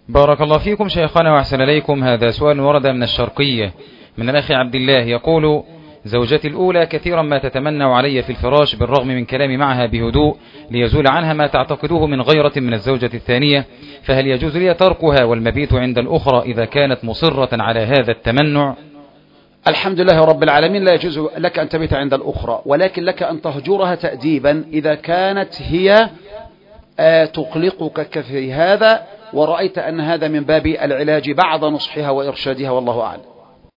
بارك الله فيكم شيخنا وأحسن إليكم. هذا سؤال ورد من الشرقية من الأخ عبد الله، يقول: زوجتي الأولى كثيرا ما تتمنع علي في الفراش بالرغم من كلامي معها بهدوء ليزول عنها ما تعتقده من غيرة من الزوجة الثانية، فهل يجوز لي تركها والمبيت عند الأخرى إذا كانت مصرة على هذا التمنع؟ الحمد لله رب العالمين، لا يجوز لك أن تبيت عند الأخرى، ولكن لك أن تهجرها تأديبا إذا كانت هي تقلقك في هذا ورأيت أن هذا من باب العلاج بعد نصحها وإرشادها، والله أعلم.